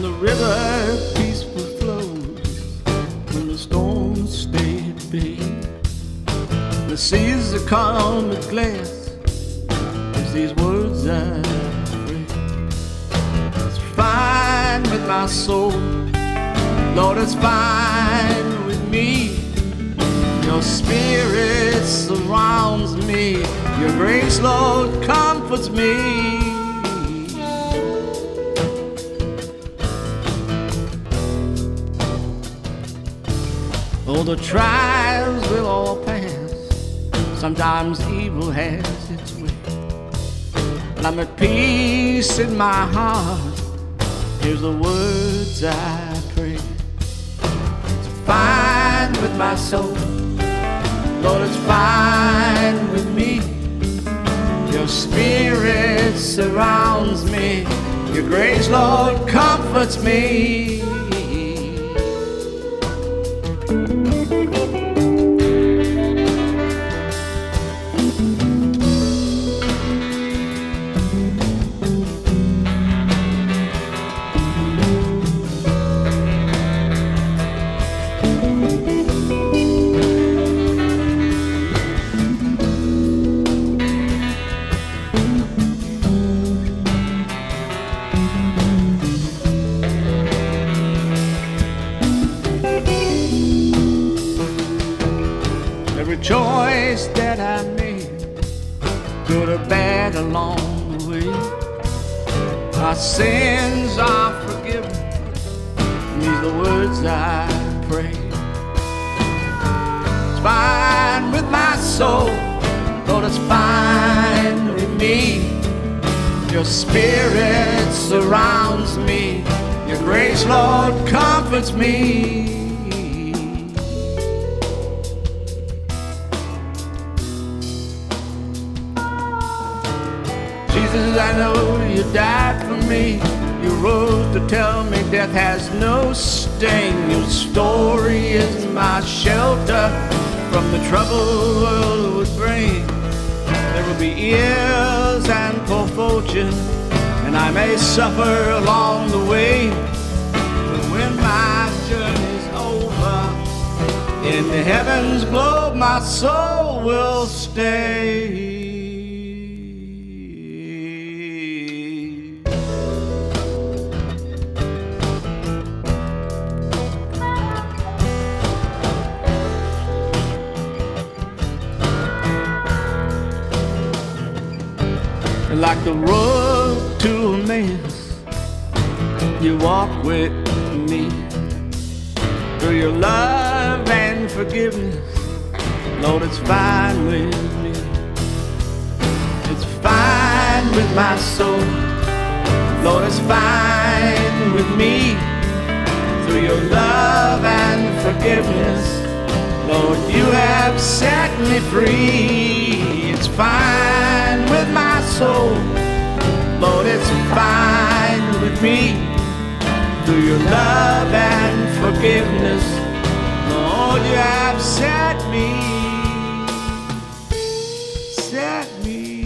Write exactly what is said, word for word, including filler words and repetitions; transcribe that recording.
the river peaceful flows, when the storms stay at bay, the seas are calm as glass, there's these words I pray. It's fine with my soul, Lord, it's fine with me. Your spirit surrounds me, your grace, Lord, comforts me. Oh, the trials will all pass, sometimes evil has its way, but I'm at peace in my heart, here's the words I pray. It's fine with my soul, Lord, it's fine with me. Your spirit surrounds me, your grace, Lord, comforts me. Every choice that I made, good or bad along the way, my sins are forgiven, these are the words I pray. It's fine with my soul, Lord, it's fine with me. Your spirit surrounds me, your grace, Lord, comforts me. Jesus, I know you died for me. You rose to tell me death has no sting. Your story is my shelter from the trouble the world would bring. There will be years and poor fortune, and I may suffer along the way. But when my journey's over, in the heavens below, my soul will stay. Like the road to Emmaus, you walk with me through your love and forgiveness. Lord, it's fine with me. It's fine with my soul, Lord, it's fine with me. Through your love and forgiveness, Lord, you have set me free. It's fine with my soul, Lord, it's fine with me. Through your love and forgiveness, Lord, you have set me, set me